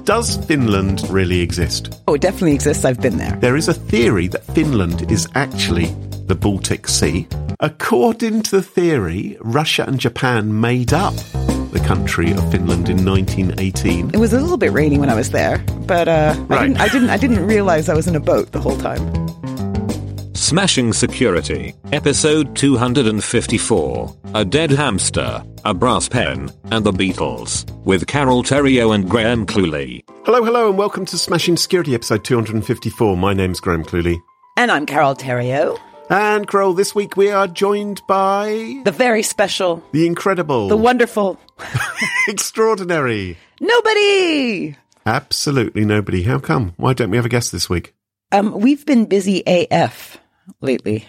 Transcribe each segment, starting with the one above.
Does Finland really exist? Oh, it definitely exists. I've been there. There is a theory that Finland is actually the Baltic Sea. According to the theory, Russia and Japan made up the country of Finland in 1918. It was a little bit rainy when I was there, but Right. I didn't realize I was in a boat the whole time. Smashing Security, episode 254, A Dead Hamster, a Brass Pen, and the Beatles, with Carol Terrio and Graham Cluley. Hello, and welcome to Smashing Security, episode 254. My name's Graham Cluley. And I'm Carol Terrio. And Carol, this week we are joined by... The very special. The incredible. The wonderful. Extraordinary. Nobody! Absolutely nobody. How come? Why don't we have a guest this week? We've been busy AF lately.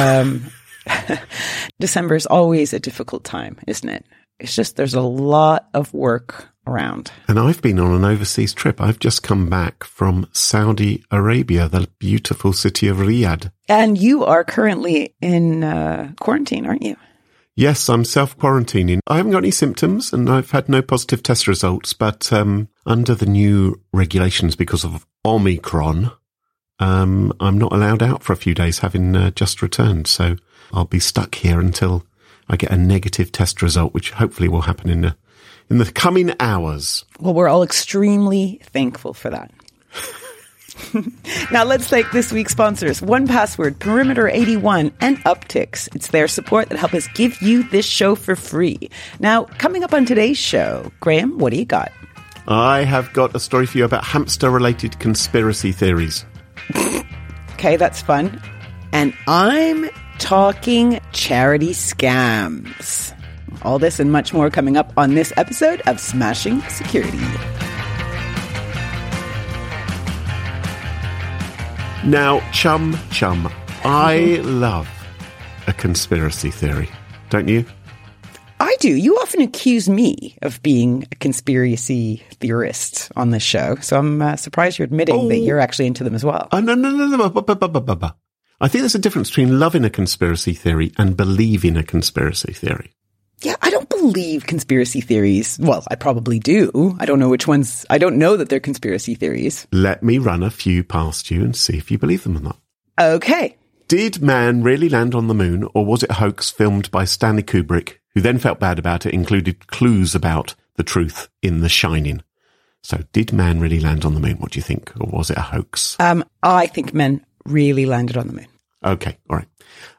December is always a difficult time, isn't it? It's just there's a lot of work around. And I've been on an overseas trip. I've just come back from Saudi Arabia, the beautiful city of Riyadh. And you are currently in quarantine, aren't you? Yes, I'm self-quarantining. I haven't got any symptoms and I've had no positive test results, but under the new regulations because of Omicron, I'm not allowed out for a few days, having just returned. So I'll be stuck here until I get a negative test result, which hopefully will happen in the coming hours. Well, we're all extremely thankful for that. Now let's thank this week's sponsors, 1Password, Perimeter 81, and Upticks. It's their support that help us give you this show for free. Now, coming up on today's show, Graham, what do you got? I have got a story for you about hamster-related conspiracy theories. Okay, that's fun. And I'm talking charity scams. All this and much more coming up on this episode of Smashing Security. Now, chum, I love a conspiracy theory, don't you? I do. You often accuse me of being a conspiracy theorist on this show, so I'm surprised you're admitting that you're actually into them as well. No. I think there's a difference between loving a conspiracy theory and believing a conspiracy theory. Yeah, I don't believe conspiracy theories. Well, I probably do. I don't know which ones. I don't know that they're conspiracy theories. Let me run a few past you and see if you believe them or not. Okay. Did man really land on the moon, or was it a hoax filmed by Stanley Kubrick, who then felt bad about it, included clues about the truth in The Shining? So did man really land on the moon? What do you think? Or was it a hoax? I think men really landed on the moon. Okay, all right.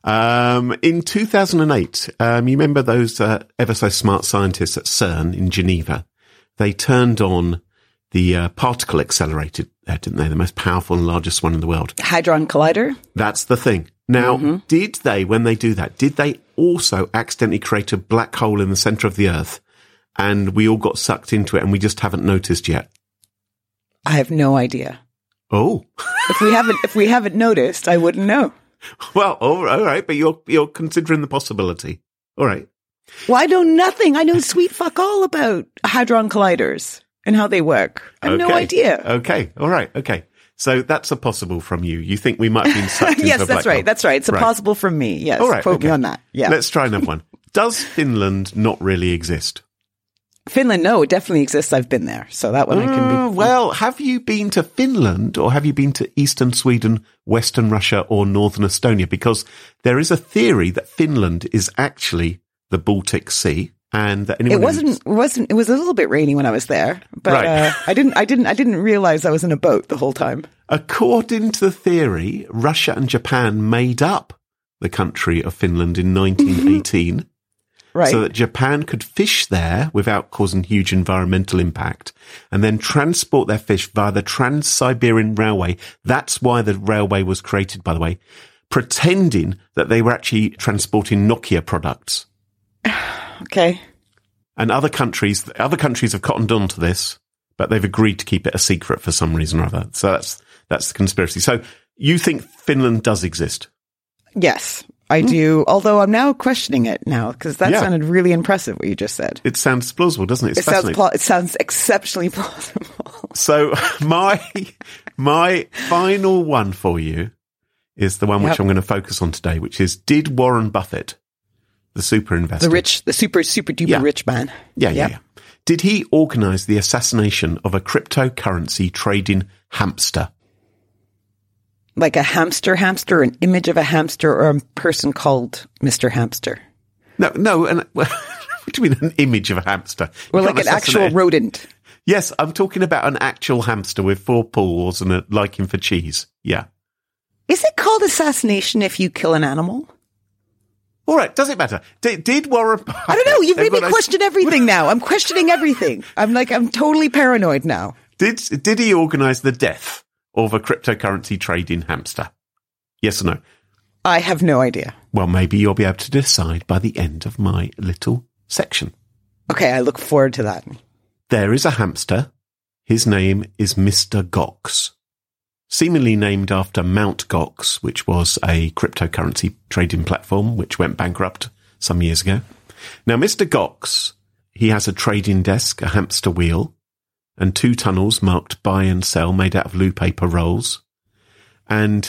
In 2008, you remember those ever so smart scientists at CERN in Geneva? They turned on the particle accelerator, didn't they? The most powerful and largest one in the world. Hadron Collider? That's the thing. Now, did they, when they do that, did they also accidentally create a black hole in the center of the Earth and we all got sucked into it and we just haven't noticed yet? I have no idea. Oh. If we haven't noticed, I wouldn't know. Well, all right, but you're considering the possibility. All right. Well, I know nothing. I know sweet fuck all about Hadron Colliders and how they work. I have no idea. Okay, all right, okay. So that's a possible from you. You think we might have been sucked into yes, a black that's right. hole. That's right. It's a possible from me. Yes. All right, Quote me on that. Yeah. Let's try another one. Does Finland not really exist? Finland, no, it definitely exists. I've been there. So that one I can be. Well, have you been to Finland or have you been to Eastern Sweden, Western Russia or Northern Estonia? Because there is a theory that Finland is actually the Baltic Sea. And that anyone it was a little bit rainy when I was there, but Right. I didn't realize I was in a boat the whole time. According to the theory, Russia and Japan made up the country of Finland in 1918. Right. So that Japan could fish there without causing huge environmental impact and then transport their fish via the Trans-Siberian Railway. That's why the railway was created, by the way, pretending that they were actually transporting Nokia products. Okay. And other countries have cottoned on to this, but they've agreed to keep it a secret for some reason or other. So that's the conspiracy. So you think Finland does exist? Yes, I do. Although I'm now questioning it now because that sounded really impressive what you just said. It sounds plausible, doesn't it? It sounds exceptionally plausible. So my final one for you is the one which I'm going to focus on today, which is, did Warren Buffett, the super investor, the super duper rich man. Yeah. Did he organise the assassination of a cryptocurrency trading hamster? Like a hamster, an image of a hamster, or a person called Mr. Hamster? No. And what do you mean an image of a hamster? Or like an actual rodent? Yes, I'm talking about an actual hamster with 4 paws and a liking for cheese. Yeah. Is it called assassination if you kill an animal? All right, does it matter? Did Warren Buffett... I don't know, you've made me question everything now. I'm questioning everything. I'm totally paranoid now. Did he organise the death of a cryptocurrency trading hamster? Yes or no? I have no idea. Well, maybe you'll be able to decide by the end of my little section. Okay, I look forward to that. There is a hamster. His name is Mr. Gox. Seemingly named after Mt. Gox, which was a cryptocurrency trading platform which went bankrupt some years ago. Now, Mr. Gox, he has a trading desk, a hamster wheel, and 2 tunnels marked buy and sell made out of loo paper rolls. And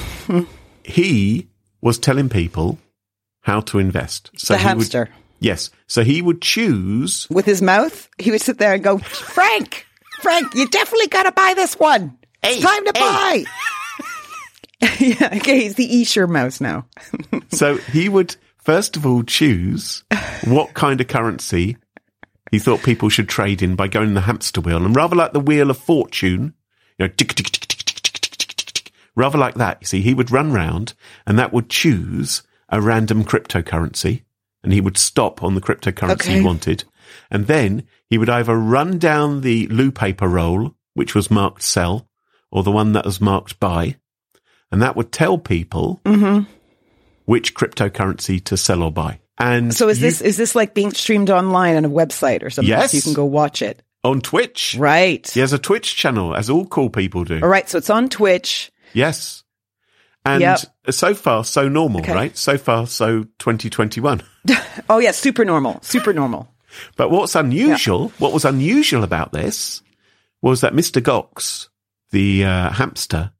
he was telling people how to invest. So the hamster. Yes. So he would choose... With his mouth, he would sit there and go, Frank, you definitely got to buy this one. It's time to buy. Yeah, okay, he's the Escher mouse now. So he would, first of all, choose what kind of currency he thought people should trade in by going in the hamster wheel. And rather like the Wheel of Fortune, tick, tick, tick, tick, tick, tick, tick, tick, tick, rather like that, you see, he would run round and that would choose a random cryptocurrency. And he would stop on the cryptocurrency he wanted. And then he would either run down the loo paper roll, which was marked sell, or the one that was marked buy. And that would tell people which cryptocurrency to sell or buy. And so is this like being streamed online on a website or something? Yes. So you can go watch it. On Twitch. Right. He has a Twitch channel, as all cool people do. All right. So it's on Twitch. Yes. And so far, so normal, right? So far, so 2021. Oh, yeah. Super normal. But what was unusual about this was that Mr. Gox, the hamster,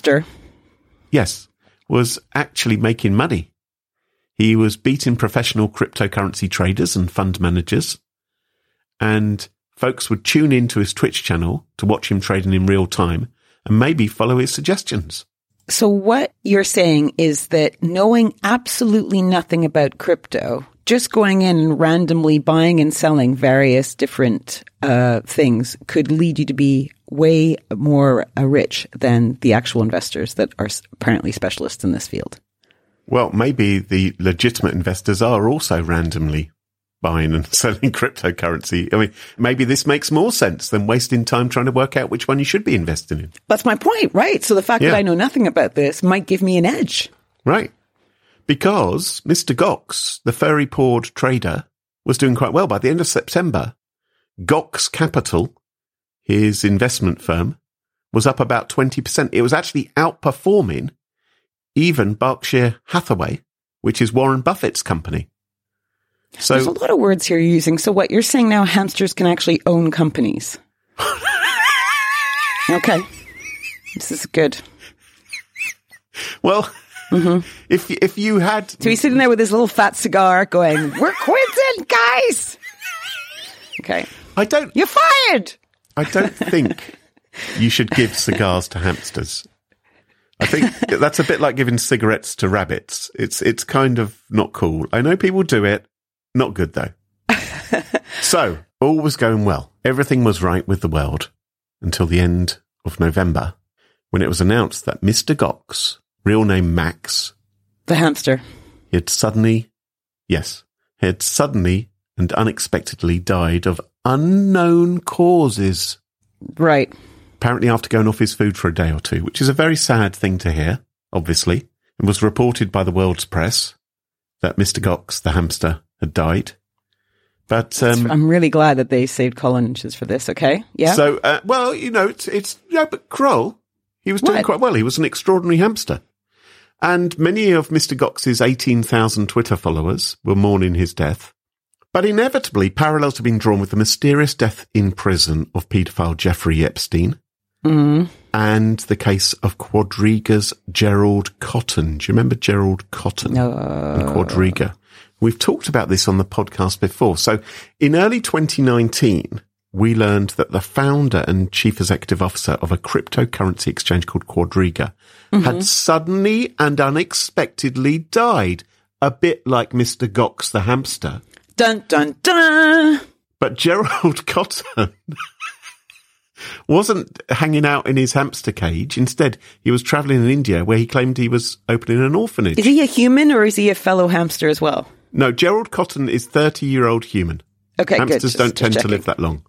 yes, was actually making money. He was beating professional cryptocurrency traders and fund managers, and folks would tune into his Twitch channel to watch him trading in real time and maybe follow his suggestions. So what you're saying is that knowing absolutely nothing about crypto, just going in and randomly buying and selling various different things could lead you to be way more rich than the actual investors that are apparently specialists in this field. Well, maybe the legitimate investors are also randomly buying and selling cryptocurrency. I mean, maybe this makes more sense than wasting time trying to work out which one you should be investing in. That's my point, right? So the fact that I know nothing about this might give me an edge. Right. Because Mr. Gox, the furry-pawed trader, was doing quite well. By the end of September, Gox Capital, his investment firm, was up about 20%. It was actually outperforming even Berkshire Hathaway, which is Warren Buffett's company. So there's a lot of words here you're using. So what you're saying now, hamsters can actually own companies. Okay. This is good. Well, if you had... So he's sitting there with his little fat cigar going, we're quitting, guys! Okay. You're fired! I don't think you should give cigars to hamsters. I think that's a bit like giving cigarettes to rabbits. It's kind of not cool. I know people do it. Not good, though. So, all was going well. Everything was right with the world until the end of November, when it was announced that Mr. Gox, real name Max, the hamster, had suddenly and unexpectedly died of unknown causes. Right. Apparently after going off his food for a day or two, which is a very sad thing to hear, obviously. It was reported by the world's press that Mr. Gox, the hamster, had died. But I'm really glad that they saved Colin Inches for this, okay? Yeah. So, but Kroll, he was doing quite well. He was an extraordinary hamster. And many of Mr. Gox's 18,000 Twitter followers were mourning his death. But inevitably, parallels have been drawn with the mysterious death in prison of paedophile Jeffrey Epstein and the case of Quadriga's Gerald Cotton. Do you remember Gerald Cotton and Quadriga? We've talked about this on the podcast before. So in early 2019, we learned that the founder and chief executive officer of a cryptocurrency exchange called Quadriga had suddenly and unexpectedly died, a bit like Mr. Gox the hamster. Dun, dun, dun. But Gerald Cotton wasn't hanging out in his hamster cage. Instead, he was travelling in India where he claimed he was opening an orphanage. Is he a human or is he a fellow hamster as well? No, Gerald Cotton is 30-year-old human. Okay, Hamsters good. don't tend to live that long.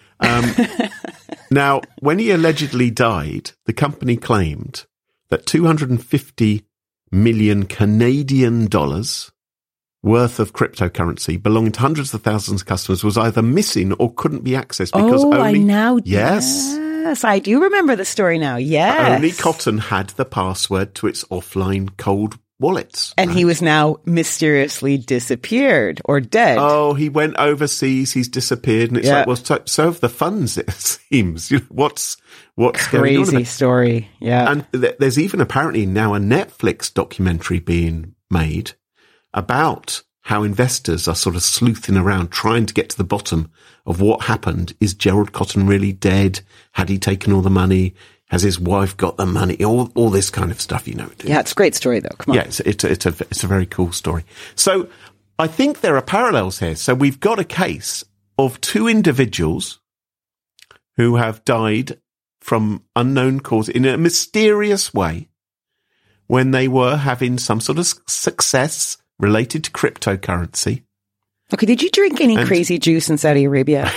Now, when he allegedly died, the company claimed that 250 million Canadian dollars worth of cryptocurrency belonging to hundreds of thousands of customers was either missing or couldn't be accessed because Yes, I do remember the story now. Yes. Only Cotton had the password to its offline cold wallets. And he was now mysteriously disappeared or dead. Oh, he went overseas, he's disappeared, and it's like, well, so have the funds, it seems. What's going on? Crazy story, yeah. And there's even apparently now a Netflix documentary being made about how investors are sort of sleuthing around trying to get to the bottom of what happened. Is Gerald Cotton really dead? Had he taken all the money? Has his wife got the money? All this kind of stuff, you know. Yeah, it's a great story, though. Come on. Yeah, it's a very cool story. So I think there are parallels here. So we've got a case of two individuals who have died from unknown cause in a mysterious way when they were having some sort of success related to cryptocurrency. Okay, did you drink any crazy juice in Saudi Arabia?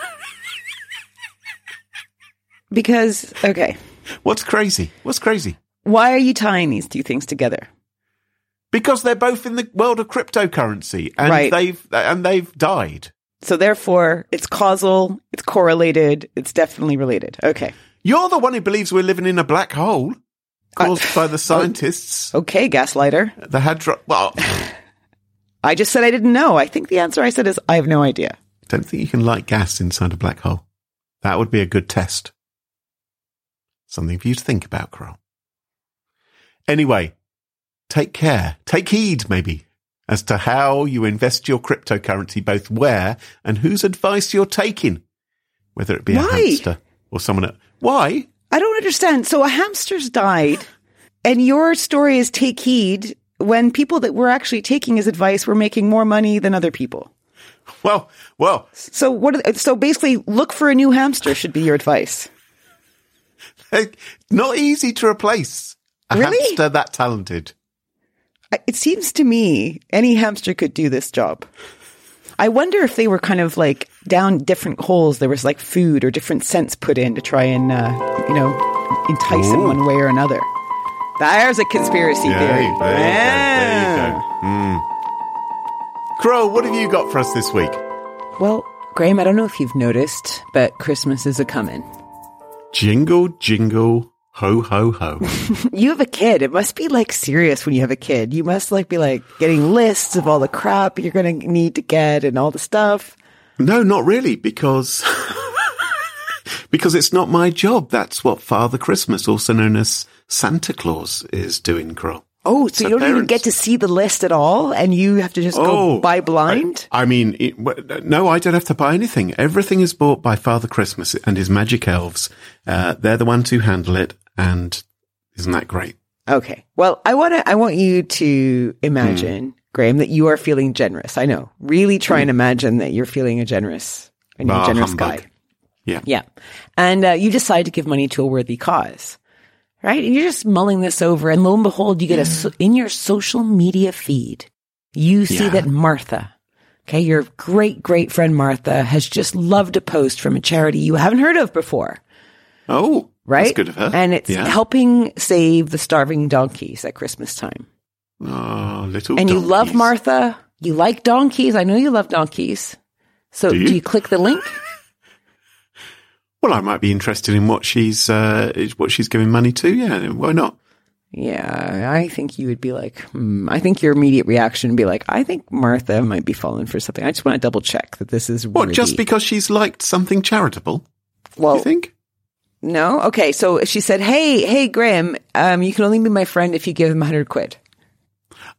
Because, okay. What's crazy? Why are you tying these two things together? Because they're both in the world of cryptocurrency, and they've died. So therefore, it's causal, it's correlated, it's definitely related. Okay. You're the one who believes we're living in a black hole caused by the scientists. Okay, gaslighter. The hadron. Well, I just said I didn't know. I think the answer I said is I have no idea. Don't think you can light gas inside a black hole. That would be a good test. Something for you to think about, Carol. Anyway, take care. Take heed, maybe, as to how you invest your cryptocurrency, both where and whose advice you're taking, whether it be a hamster or someone else. Why? I don't understand. So a hamster's died, and your story is take heed when people that were actually taking his advice were making more money than other people. Well. So basically, look for a new hamster should be your advice. Not easy to replace a hamster that talented. It seems to me any hamster could do this job. I wonder if they were kind of like down different holes. There was like food or different scents put in to try and, entice him one way or another. There's a conspiracy theory. There you go. Crow, what have you got for us this week? Well, Graham, I don't know if you've noticed, but Christmas is a-coming. Jingle, jingle, ho, ho, ho. You have a kid. It must be like serious when you have a kid. You must like be like getting lists of all the crap you're going to need to get and all the stuff. No, not really, because it's not my job. That's what Father Christmas, also known as Santa Claus, is doing, Crow. Oh, so you don't even get to see the list at all, and you have to just go buy blind? No, I don't have to buy anything. Everything is bought by Father Christmas and his magic elves. They're the ones who handle it, and isn't that great? Okay. Well, I want you to imagine, Graham, that you are feeling generous. I know. Really try and imagine that you're feeling a generous guy. Yeah. Yeah. And you decide to give money to a worthy cause. Right? And you're just mulling this over, and lo and behold, you get in your social media feed, you see that Martha, okay, your great, great friend Martha, has just loved a post from a charity you haven't heard of before. Oh, right? That's good of her. And it's helping save the starving donkeys at Christmas time. Oh, little And donkeys. you love Martha. You like donkeys. I know you love donkeys. So do you click the link? Well, I might be interested in what she's giving money to. Yeah, why not? Yeah, I think you would be like, I think your immediate reaction would be like, I think Martha might be falling for something. I just want to double check that this is What, worthy. just because she's liked something charitable? Well, you think? No? Okay, so she said, hey, Graham, you can only be my friend if you give him 100 quid.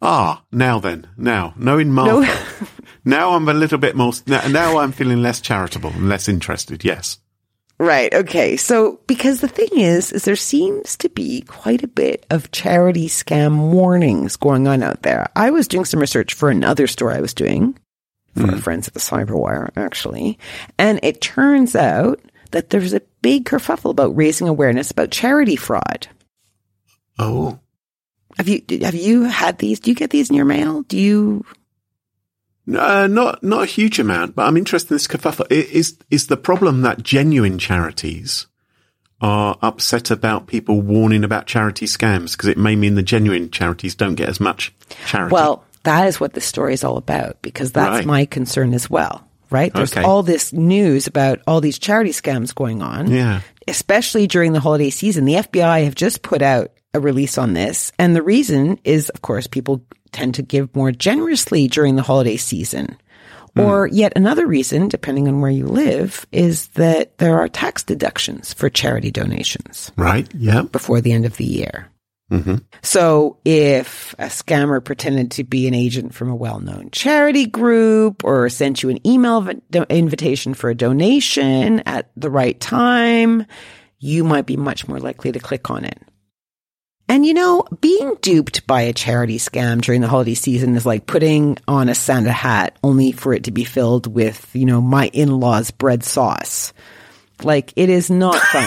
Now then. Now, knowing Martha, now I'm a little bit more, now I'm feeling less charitable and less interested, yes. Right. Okay. So, because the thing is there seems to be quite a bit of charity scam warnings going on out there. I was doing some research for another story I was doing for our friends at the Cyberwire, actually. And it turns out that there's a big kerfuffle about raising awareness about charity fraud. Oh. Have you had these? Do you get these in your mail? Do you? Not a huge amount, but I'm interested in this kerfuffle. Is the problem that genuine charities are upset about people warning about charity scams? Because it may mean the genuine charities don't get as much charity. Well, that is what this story is all about, because that's my concern as well, right? There's all this news about all these charity scams going on, especially during the holiday season. The FBI have just put out a release on this. And the reason is, of course, people tend to give more generously during the holiday season. Or yet another reason, depending on where you live, is that there are tax deductions for charity donations. Right, yeah. Before the end of the year. Mm-hmm. So if a scammer pretended to be an agent from a well-known charity group or sent you an email invitation for a donation at the right time, you might be much more likely to click on it. And, you know, being duped by a charity scam during the holiday season is like putting on a Santa hat only for it to be filled with, you know, my in-laws' bread sauce. Like, it is not fun.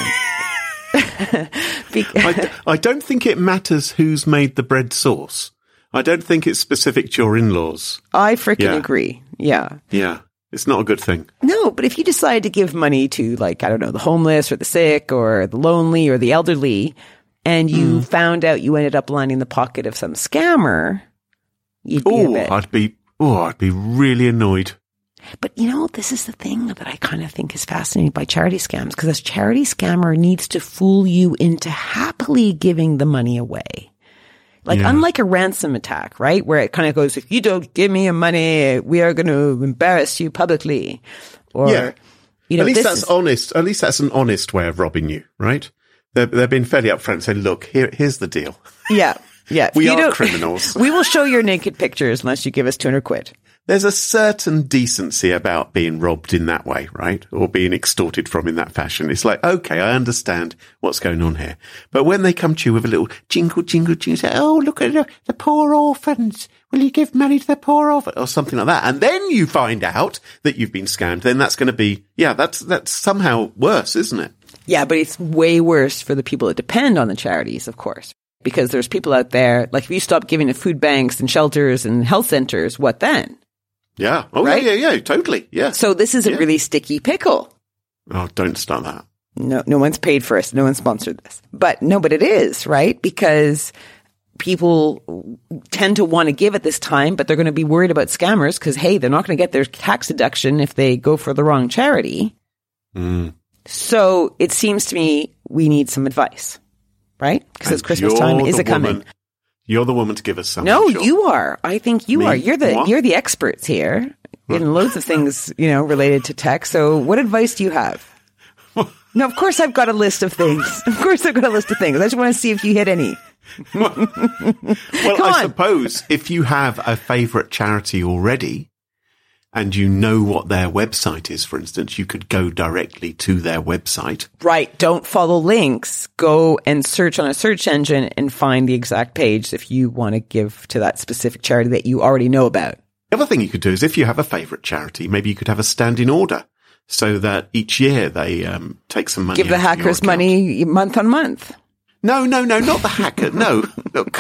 I don't think it matters who's made the bread sauce. I don't think it's specific to your in-laws. I freaking agree. Yeah. Yeah. It's not a good thing. No, but if you decide to give money to, like, I don't know, the homeless or the sick or the lonely or the elderly, and you found out you ended up lining the pocket of some scammer, you'd be a bit... I'd be really annoyed. But, you know, this is the thing that I kind of think is fascinating by charity scams, because a charity scammer needs to fool you into happily giving the money away. Like, unlike a ransom attack, right? Where it kind of goes, if you don't give me your money, we are going to embarrass you publicly. Or, you know, at least that's honest. At least that's an honest way of robbing you, right? They've been fairly upfront, saying, "Look, here's the deal." Yeah. We are criminals. We will show your naked pictures unless you give us 200 quid. There's a certain decency about being robbed in that way, right? Or being extorted from in that fashion. It's like, okay, I understand what's going on here. But when they come to you with a little jingle, jingle, jingle, say, "Oh, look at the poor orphans. Will you give money to the poor orphans?" Or something like that. And then you find out that you've been scammed. Then that's going to be, that's somehow worse, isn't it? Yeah, but it's way worse for the people that depend on the charities, of course. Because there's people out there, like if you stop giving to food banks and shelters and health centers, what then? Yeah. Oh, right? yeah, totally. Yeah. So this is a really sticky pickle. Oh, don't start that. No one's paid for us. No one sponsored this. But it is, right? Because people tend to want to give at this time, but they're going to be worried about scammers because, hey, they're not going to get their tax deduction if they go for the wrong charity. So it seems to me we need some advice, right? Because it's Christmas time. Is it coming? You're the woman to give us some. No, you are. I think you are. You're the experts here in loads of things, you know, related to tech. So what advice do you have? No, of course I've got a list of things. I just want to see if you hit any. Well, I suppose if you have a favorite charity already and you know what their website is, for instance, you could go directly to their website. Right. Don't follow links. Go and search on a search engine and find the exact page if you want to give to that specific charity that you already know about. The other thing you could do is if you have a favorite charity, maybe you could have a standing order so that each year they take some money. Give the hackers money month on month. No, not the hacker. No, look.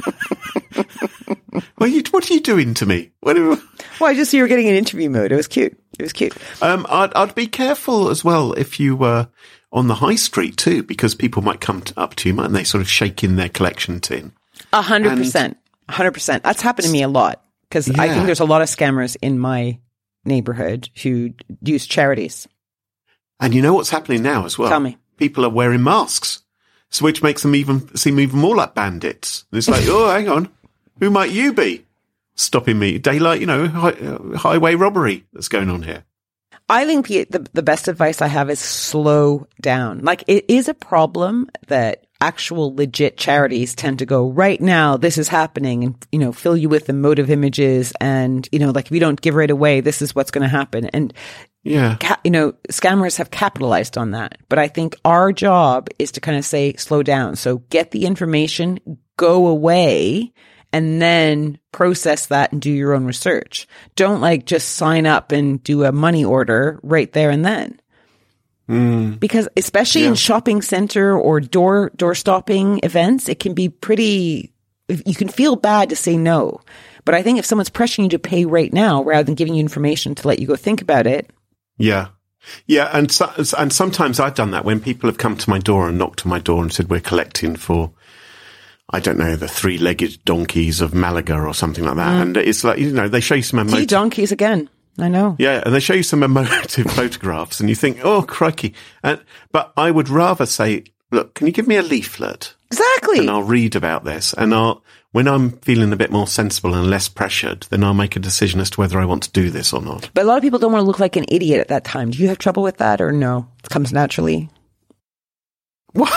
What are you doing to me? Well, I just see you were getting in interview mode. It was cute. I'd be careful as well if you were on the high street too, because people might come up to you and they sort of shake in their collection tin. 100%. 100%. That's happened to me a lot because I think there's a lot of scammers in my neighborhood who use charities. And you know what's happening now as well? Tell me. People are wearing masks, so which makes them seem even more like bandits. And it's like, oh, hang on. Who might you be stopping me? Daylight, highway robbery that's going on here. I think the best advice I have is slow down. Like, it is a problem that actual legit charities tend to go, right now, this is happening, and, you know, fill you with emotive images, and, you know, like, if you don't give right away, this is what's going to happen. And, yeah, you know, scammers have capitalized on that. But I think our job is to kind of say, slow down. So get the information, go away, and then process that and do your own research. Don't like just sign up and do a money order right there and then. Because especially in shopping center or door stopping events, it can be pretty, you can feel bad to say no. But I think if someone's pressuring you to pay right now rather than giving you information to let you go think about it. Yeah. Yeah. And sometimes I've done that when people have come to my door and knocked on my door and said, we're collecting for, I don't know, the three-legged donkeys of Malaga or something like that. And it's like, you know, they show you some emotive. Donkeys again. I know. Yeah. And they show you some emotive photographs and you think, oh, crikey. But I would rather say, look, can you give me a leaflet? Exactly. And I'll read about this. And when I'm feeling a bit more sensible and less pressured, then I'll make a decision as to whether I want to do this or not. But a lot of people don't want to look like an idiot at that time. Do you have trouble with that, or no? It comes naturally. What?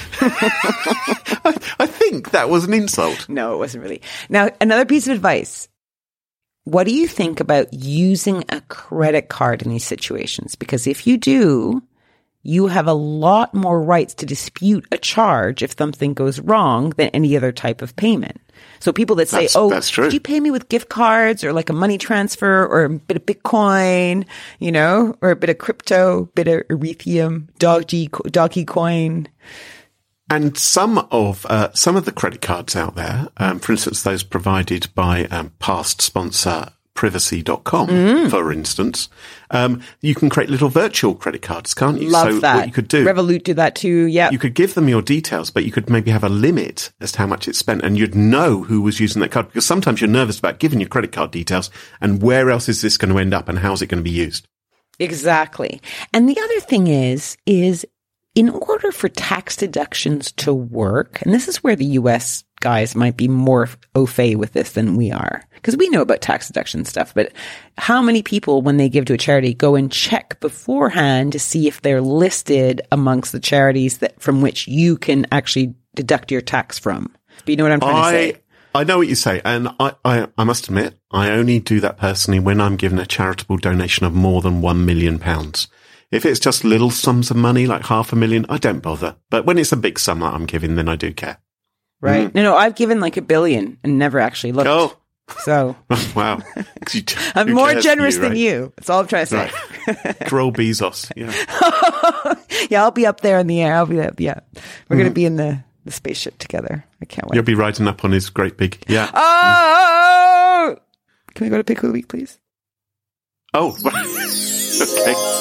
I think that was an insult. No, it wasn't really. Now, another piece of advice. What do you think about using a credit card in these situations? Because if you do, you have a lot more rights to dispute a charge if something goes wrong than any other type of payment. So people that say, that's true. Could you pay me with gift cards or like a money transfer or a bit of Bitcoin, you know, or a bit of crypto, bit of Ethereum, Dogecoin. And some of the credit cards out there, for instance, those provided by past sponsor Privacy.com, for instance, you can create little virtual credit cards, can't you? Love that. What you could do, Revolut do that too. Yeah, you could give them your details, but you could maybe have a limit as to how much it's spent, and you'd know who was using that card, because sometimes you're nervous about giving your credit card details, and where else is this going to end up, and how's it going to be used? Exactly. And the other thing is in order for tax deductions to work, and this is where the US guys might be more au fait with this than we are, because we know about tax deduction stuff, but how many people, when they give to a charity, go and check beforehand to see if they're listed amongst the charities that from which you can actually deduct your tax from? But you know what I'm trying to say? I know what you say, and I must admit, I only do that personally when I'm given a charitable donation of more than £1 million. If it's just little sums of money, like $500,000, I don't bother. But when it's a big sum that I'm giving, then I do care. Right. No, I've given like $1 billion and never actually looked. Oh. So. Wow. I'm more generous than you. That's all I'm trying to say. Right. Grow Bezos. Yeah. Yeah, I'll be up there in the air. I'll be up. Yeah. We're going to be in the spaceship together. I can't wait. You'll be riding up on his great big, yeah. Oh! Can we go to Pick of the Week, please? Oh, okay.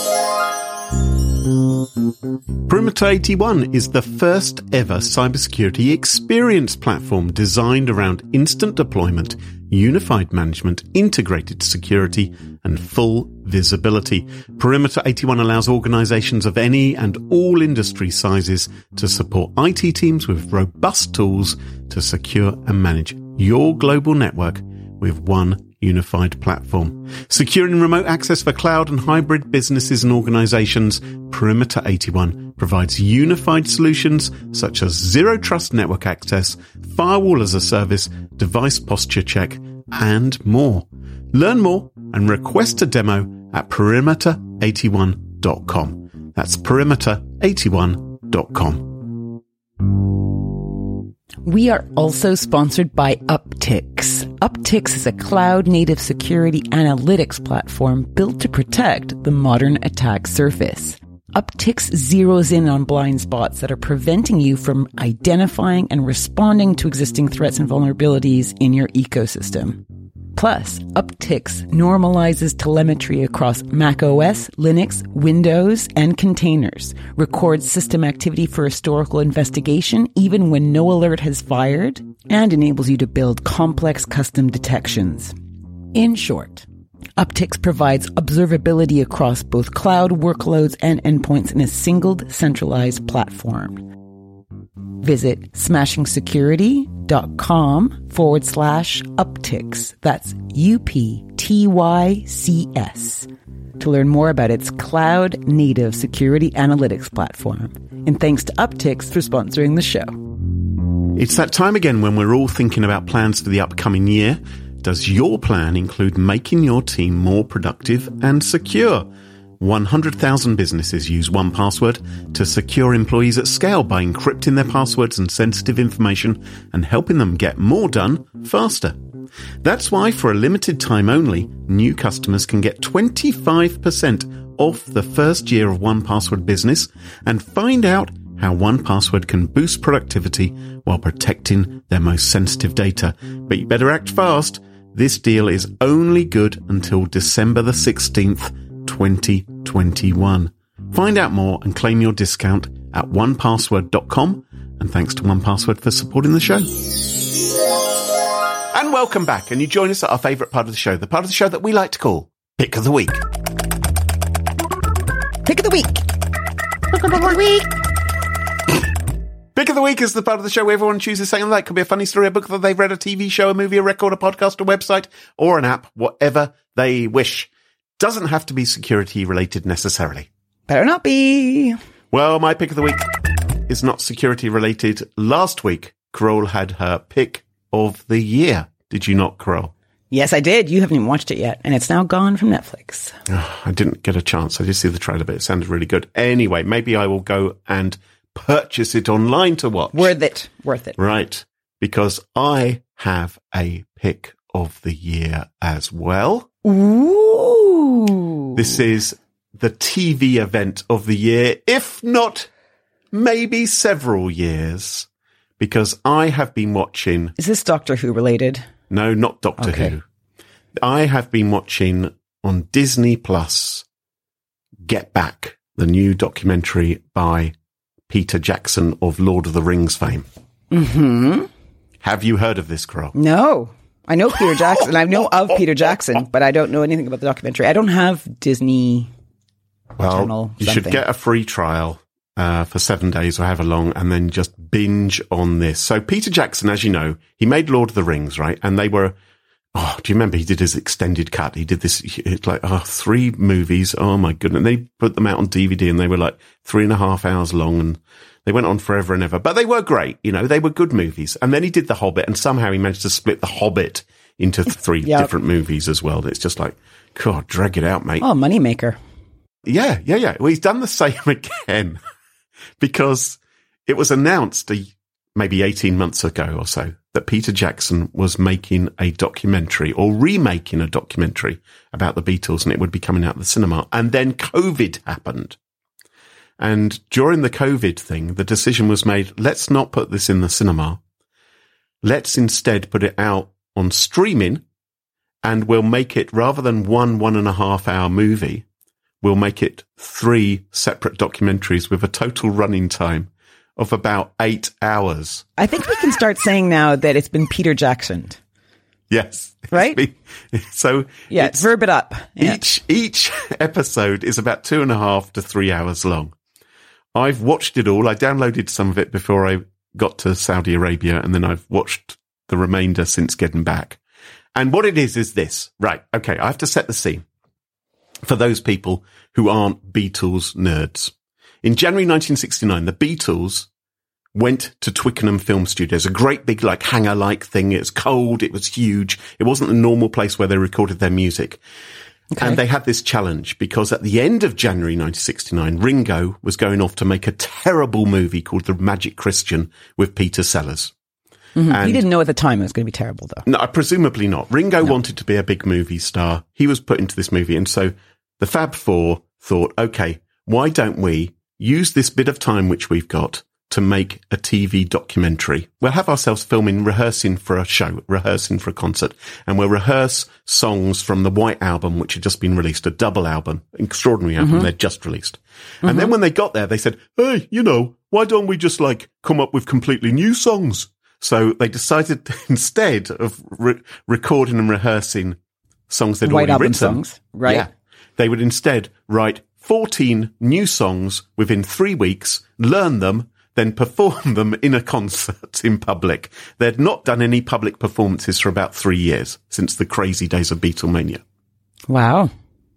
Perimeter 81 is the first ever cybersecurity experience platform designed around instant deployment, unified management, integrated security, and full visibility. Perimeter 81 allows organizations of any and all industry sizes to support IT teams with robust tools to secure and manage your global network with one unified platform. Securing remote access for cloud and hybrid businesses and organizations, Perimeter 81 provides unified solutions such as zero trust network access, firewall as a service, device posture check, and more. Learn more and request a demo at perimeter81.com. That's perimeter81.com. We are also sponsored by Uptycs. Uptycs is a cloud-native security analytics platform built to protect the modern attack surface. Uptycs zeroes in on blind spots that are preventing you from identifying and responding to existing threats and vulnerabilities in your ecosystem. Plus, Uptycs normalizes telemetry across macOS, Linux, Windows, and containers, records system activity for historical investigation even when no alert has fired, and enables you to build complex custom detections. In short, Uptycs provides observability across both cloud workloads and endpoints in a single centralized platform. Visit smashingsecurity.com/Uptycs. That's UPTYCS. to learn more about its cloud-native security analytics platform. And thanks to Uptycs for sponsoring the show. It's that time again when we're all thinking about plans for the upcoming year. Does your plan include making your team more productive and secure? 100,000 businesses use 1Password to secure employees at scale by encrypting their passwords and sensitive information and helping them get more done faster. That's why, for a limited time only, new customers can get 25% off the first year of 1Password Business and find out how 1Password can boost productivity while protecting their most sensitive data. But you better act fast. This deal is only good until December the 16th, 2021. Find out more and claim your discount at onepassword.com. And thanks to 1Password for supporting the show. And welcome back. And you join us at our favourite part of the show, the part of the show that we like to call Pick of the Week. Pick of the week. Pick of the week. Pick of the Week is the part of the show where everyone chooses something that could be a funny story, a book that they've read, a TV show, a movie, a record, a podcast, a website, or an app, whatever they wish. Doesn't have to be security related necessarily. Better not be. Well, my Pick of the Week is not security related. Last week, Carole had her Pick of the Year. Did you not, Carole? Yes, I did. You haven't even watched it yet, and it's now gone from Netflix. Oh, I didn't get a chance. I did see the trailer, but it sounded really good. Anyway, maybe I will go and purchase it online to watch. Worth it. Worth it. Right. Because I have a Pick of the Year as well. Ooh. This is the TV event of the year, if not maybe several years, because I have been watching... Is this Doctor Who related? No, not Doctor Who. I have been watching on Disney Plus Get Back, the new documentary by Peter Jackson of Lord of the Rings fame. Mm-hmm. Have you heard of this, Carole? No. I know Peter Jackson. I know of Peter Jackson, but I don't know anything about the documentary. I don't have Disney Channel you should get a free trial for 7 days or however long, and then just binge on this. So Peter Jackson, as you know, he made Lord of the Rings, right? And they were... Oh, do you remember he did his extended cut? He did this, like, 3 movies. Oh, my goodness. And they put them out on DVD and they were like 3.5 hours long and they went on forever and ever. But they were great. You know, they were good movies. And then he did The Hobbit and somehow he managed to split The Hobbit into 3 different movies as well. It's just like, God, drag it out, mate. Oh, moneymaker. Yeah. Well, he's done the same again because it was announced maybe 18 months ago or so that Peter Jackson was making a documentary or remaking a documentary about the Beatles, and it would be coming out of the cinema. And then COVID happened. And during the COVID thing, the decision was made, let's not put this in the cinema. Let's instead put it out on streaming, and we'll make it, rather than 1.5 hour movie, we'll make it 3 separate documentaries with a total running time of about 8 hours. I think we can start saying now that it's been Peter Jacksoned. Yes. Right? So yeah, verb it up. Yeah. Each episode is about 2.5 to 3 hours long. I've watched it all. I downloaded some of it before I got to Saudi Arabia, and then I've watched the remainder since getting back. And what it is this. Right. Okay. I have to set the scene for those people who aren't Beatles nerds. In January 1969, the Beatles went to Twickenham Film Studios, a great big like hangar-like thing. It was cold. It was huge. It wasn't a normal place where they recorded their music. Okay. And they had this challenge because at the end of January 1969, Ringo was going off to make a terrible movie called The Magic Christian with Peter Sellers. Mm-hmm. He didn't know at the time it was going to be terrible, though. No, presumably not. Ringo wanted to be a big movie star. He was put into this movie. And so the Fab Four thought, okay, why don't we use this bit of time which we've got to make a TV documentary? We'll have ourselves filming, rehearsing for a show, rehearsing for a concert, and we'll rehearse songs from the White Album, which had just been released, a double album, extraordinary album they'd just released. And then when they got there, they said, hey, why don't we just come up with completely new songs? So they decided instead of recording and rehearsing songs they'd already written, songs, right? Yeah, they would instead write 14 new songs within 3 weeks, learn them, then perform them in a concert in public. They'd not done any public performances for about 3 years, since the crazy days of Beatlemania. Wow.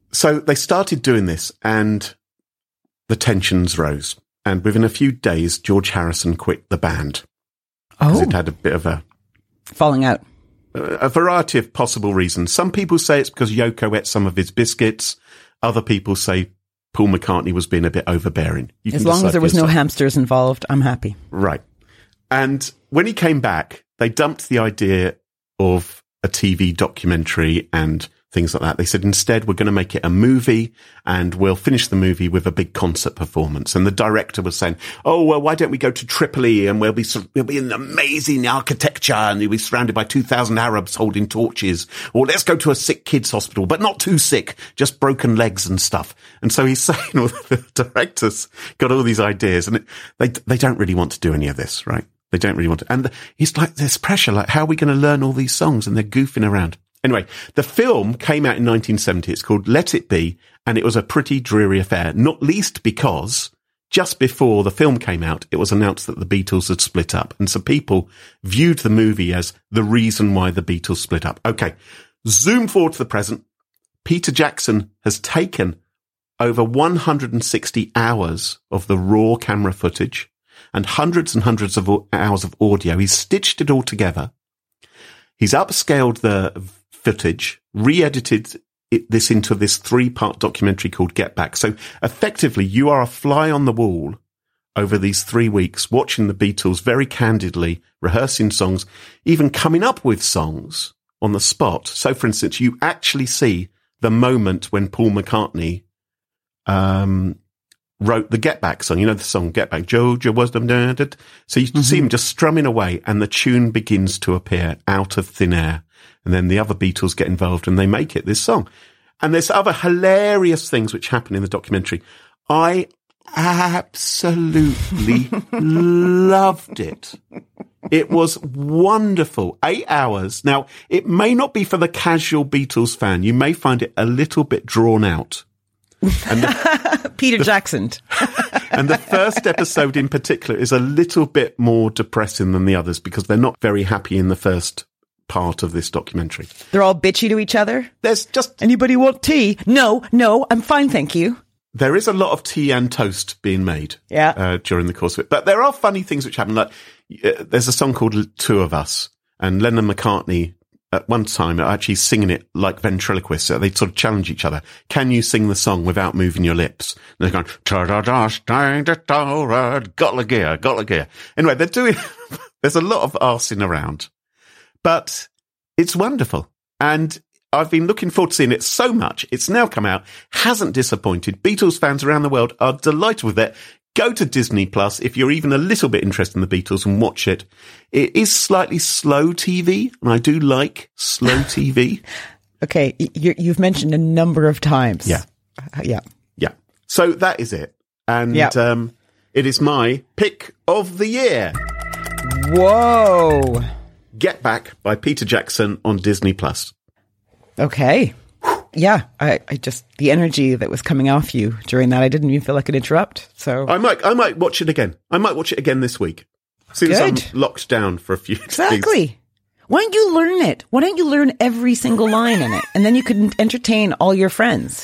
So they started doing this and the tensions rose. And within a few days, George Harrison quit the band. Because it had a bit of a... falling out. A variety of possible reasons. Some people say it's because Yoko ate some of his biscuits. Other people say Paul McCartney was being a bit overbearing. As long as there was no hamsters involved, I'm happy. Right. And when he came back, they dumped the idea of a TV documentary and things like that. They said, instead, we're going to make it a movie and we'll finish the movie with a big concert performance. And the director was saying, oh, well, why don't we go to Tripoli and we'll be in amazing architecture and we'll be surrounded by 2,000 Arabs holding torches. Or let's go to a sick kids hospital, but not too sick, just broken legs and stuff. And so he's saying all the directors got all these ideas and they don't really want to do any of this, right? They don't really want to. And he's like, there's pressure, like, how are we going to learn all these songs? And they're goofing around. Anyway, the film came out in 1970. It's called Let It Be, and it was a pretty dreary affair, not least because just before the film came out, it was announced that the Beatles had split up. And so people viewed the movie as the reason why the Beatles split up. Okay, zoom forward to the present. Peter Jackson has taken over 160 hours of the raw camera footage and hundreds of hours of audio. He's stitched it all together. He's upscaled the footage, re-edited this into this 3-part documentary called Get Back. So effectively, you are a fly on the wall over these 3 weeks, watching the Beatles very candidly, rehearsing songs, even coming up with songs on the spot. So, for instance, you actually see the moment when Paul McCartney wrote the Get Back song. You know the song Get Back, Georgia was the... So you see him just strumming away and the tune begins to appear out of thin air. And then the other Beatles get involved and they make it this song. And there's other hilarious things which happen in the documentary. I absolutely loved it. It was wonderful. 8 hours. Now, it may not be for the casual Beatles fan. You may find it a little bit drawn out. And Peter Jackson. And the first episode in particular is a little bit more depressing than the others because they're not very happy in the first part of this documentary. They're all bitchy to each other? There's just... Anybody want tea? No, I'm fine, thank you. There is a lot of tea and toast being made during the course of it. But there are funny things which happen. Like there's a song called Two of Us, and Lennon and McCartney at one time are actually singing it like ventriloquists. So they sort of challenge each other. Can you sing the song without moving your lips? And they're going, got gear. Anyway, they're doing, there's a lot of arsing around, but it's wonderful. And I've been looking forward to seeing it so much. It's now come out, hasn't disappointed. Beatles fans around the world are delighted with it. Go to Disney Plus if you're even a little bit interested in the Beatles and watch it. It is slightly slow TV, and I do like slow TV. Okay, you've mentioned a number of times. Yeah. Yeah. So that is it. And it is my pick of the year. Whoa. Get Back by Peter Jackson on Disney Plus. Okay. Yeah, I just, the energy that was coming off you during that, I didn't even feel like an interrupt. So I might watch it again. I might watch it again this week. Since I'm locked down for a few days. Exactly. Why don't you learn it? Why don't you learn every single line in it? And then you can entertain all your friends.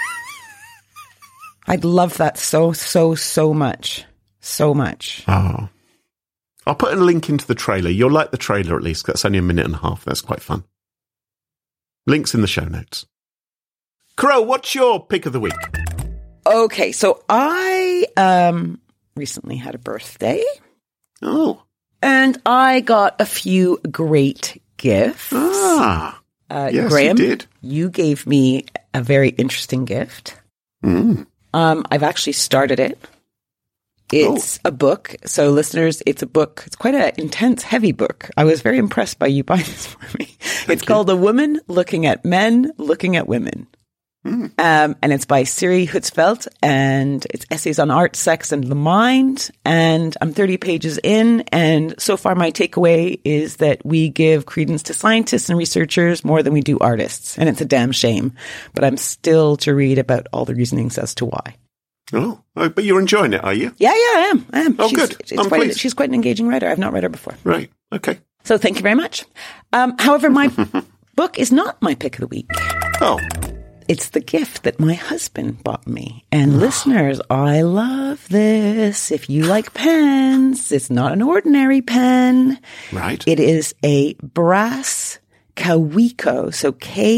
I'd love that so much. So much. Oh. I'll put a link into the trailer. You'll like the trailer at least. That's only a minute and a half. That's quite fun. Links in the show notes. Crow, what's your pick of the week? Okay, so I recently had a birthday. Oh. And I got a few great gifts. Yes, Graham, you did. You gave me a very interesting gift. I've actually started it. It's a book. So listeners, it's a book. It's quite an intense, heavy book. I was very impressed by you buying this for me. It's called A Woman Looking at Men, Looking at Women. And it's by Siri Hutzfeldt, and it's essays on art, sex, and the mind. And I'm 30 pages in, and so far my takeaway is that we give credence to scientists and researchers more than we do artists. And it's a damn shame. But I'm still to read about all the reasonings as to why. Oh, but you're enjoying it, are you? Yeah, I am. Oh, good. She's quite an engaging writer. I've not read her before. Right. Okay. So thank you very much. However, my book is not my pick of the week. Oh. it's the gift that my husband bought me. And listeners, I love this. If you like pens, it's not an ordinary pen. Right. It is a brass Kaweco, so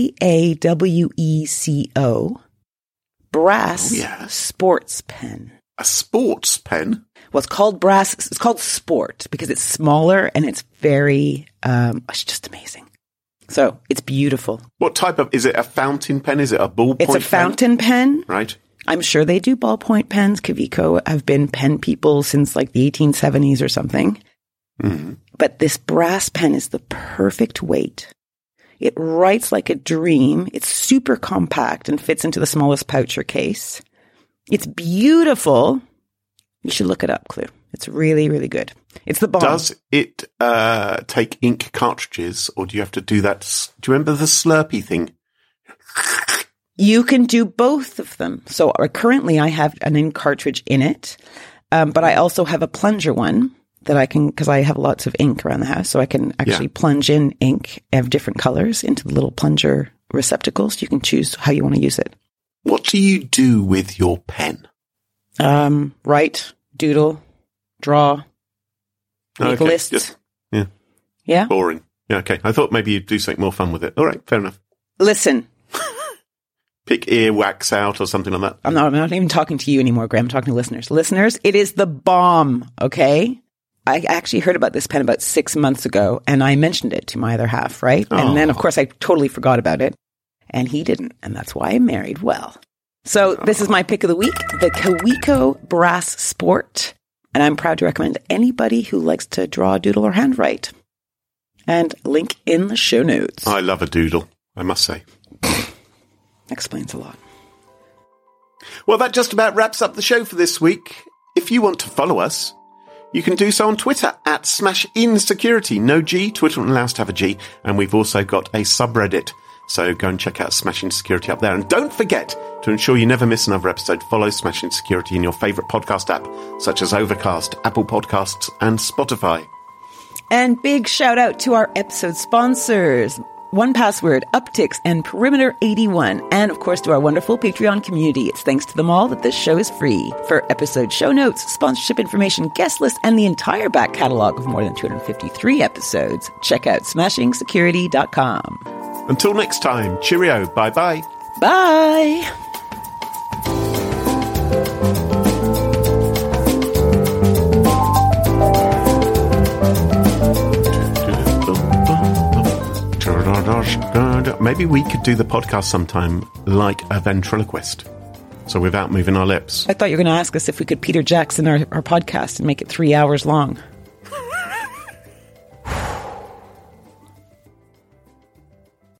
Kaweco, brass sports pen. A sports pen? Well, it's called brass. It's called sport because it's smaller and it's very, it's just amazing. So it's beautiful. What type of, is it a fountain pen? Is it a ballpoint pen? It's a fountain pen. Right. I'm sure they do ballpoint pens. Kaweco have been pen people since like the 1870s or something. Mm-hmm. But this brass pen is the perfect weight. It writes like a dream. It's super compact and fits into the smallest pouch or case. It's beautiful. You should look it up, Clue. It's really, really good. It's the bomb. Does it take ink cartridges, or do you have to do that? Do you remember the Slurpee thing? You can do both of them. So currently I have an ink cartridge in it, but I also have a plunger one that I can, because I have lots of ink around the house, so I can actually plunge in ink of different colors into the little plunger receptacles. You can choose how you want to use it. What do you do with your pen? Write, doodle, draw, make lists. Yeah. Boring. Yeah, okay. I thought maybe you'd do something more fun with it. All right, fair enough. Listen. Pick earwax out or something like that. I'm not even talking to you anymore, Graham. I'm talking to listeners. Listeners, it is the bomb, okay? I actually heard about this pen about 6 months ago, and I mentioned it to my other half, right? Oh. And then, of course, I totally forgot about it, and he didn't, and that's why I married well. So this is my pick of the week, the Kaweco Brass Sport, and I'm proud to recommend anybody who likes to draw, doodle, or handwrite. And link in the show notes. I love a doodle, I must say. Explains a lot. Well, that just about wraps up the show for this week. If you want to follow us, you can do so on Twitter at SmashInSecurity. No G, Twitter won't allow us to have a G. And we've also got a subreddit. So go and check out Smashing Security up there. And don't forget to ensure you never miss another episode. Follow Smashing Security in your favourite podcast app, such as Overcast, Apple Podcasts, and Spotify. And big shout out to our episode sponsors, 1Password, Upticks, and Perimeter 81. And of course to our wonderful Patreon community. It's thanks to them all that this show is free. For episode show notes, sponsorship information, guest list, and the entire back catalogue of more than 253 episodes, check out SmashingSecurity.com. Until next time, cheerio, bye-bye. Bye! Maybe we could do the podcast sometime like a ventriloquist. So without moving our lips. I thought you were going to ask us if we could Peter Jackson our podcast and make it 3 hours long.